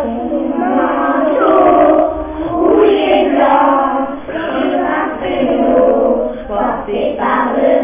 son manteau, rouge et blanc, sur un traîneau, porté par le